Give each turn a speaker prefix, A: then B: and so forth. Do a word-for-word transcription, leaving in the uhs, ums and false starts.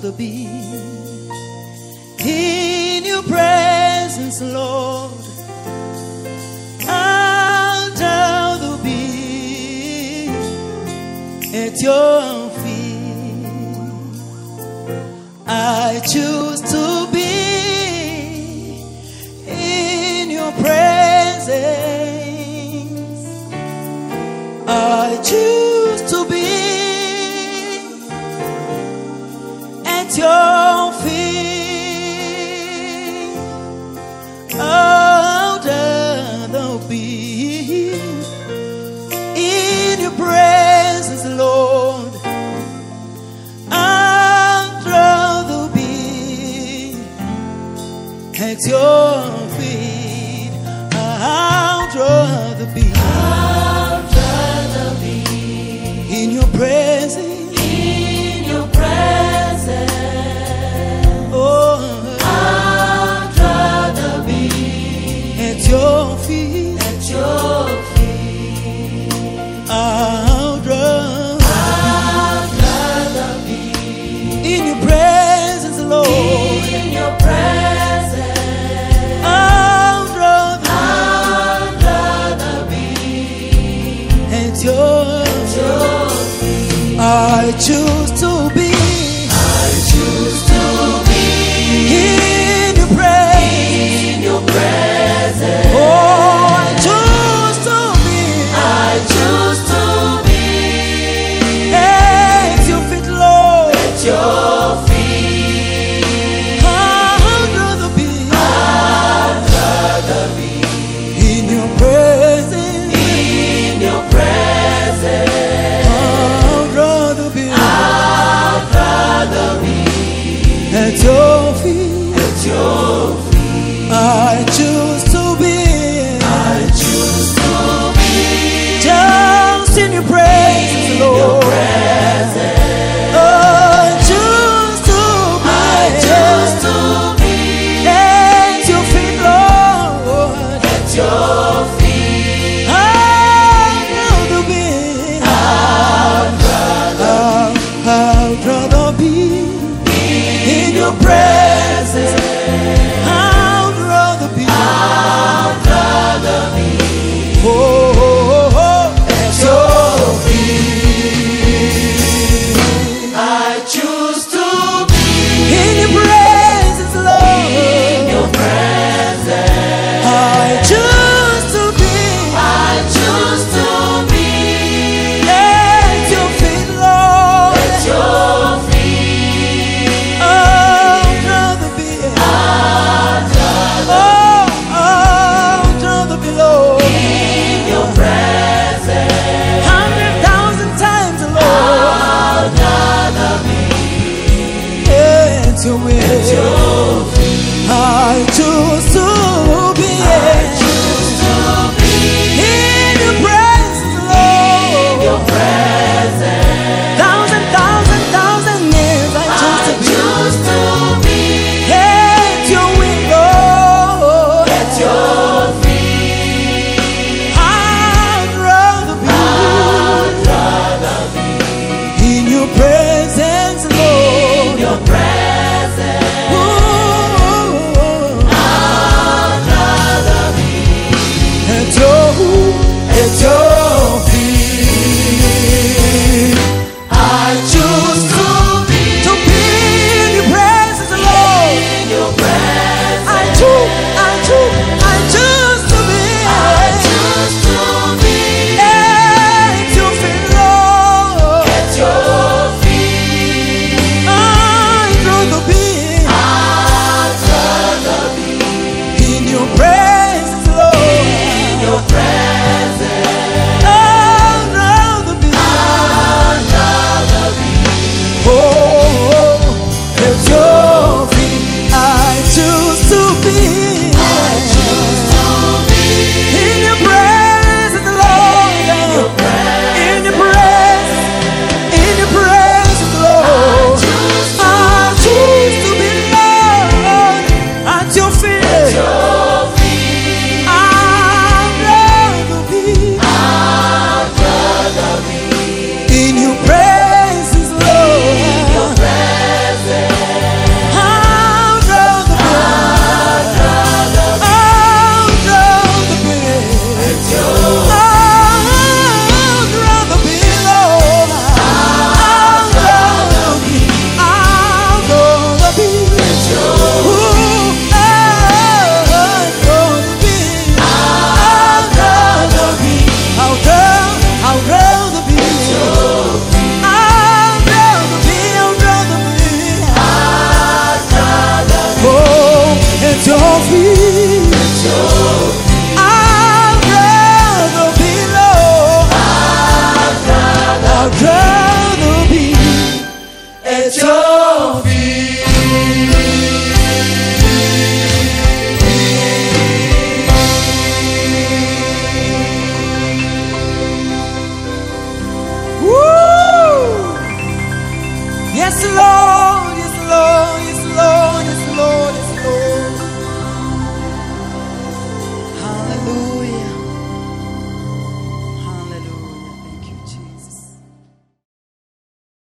A: rather be in your presence, Lord. I'd rather be at your feet. I choose to be in your presence. I choose to be at your feet. I'd rather be in your presence, Lord. I'd rather be at your feet. I'd rather be in your presence.
B: In your presence,
A: Oh,
B: I'd rather be
A: at your feet.
B: at your feet.
A: I'd rather
B: I'd rather be
A: in your presence, Lord.
B: in your presence.
A: I'd rather
B: I'd rather be
A: at your
B: your feet.
A: I choose to be
B: I choose to be
A: in your presence.
B: in your presence.
A: Oh, I choose to be
B: I choose to be
A: at your feet, Lord.
B: at your feet.
A: I'd rather be
B: I'd rather be
A: in your presence.
B: in your presence.
A: I'd rather be
B: I'd rather be
A: at your feet.
B: at your feet.
A: I choose to be
B: I choose to be
A: just in your presence,
B: in
A: Lord.
B: your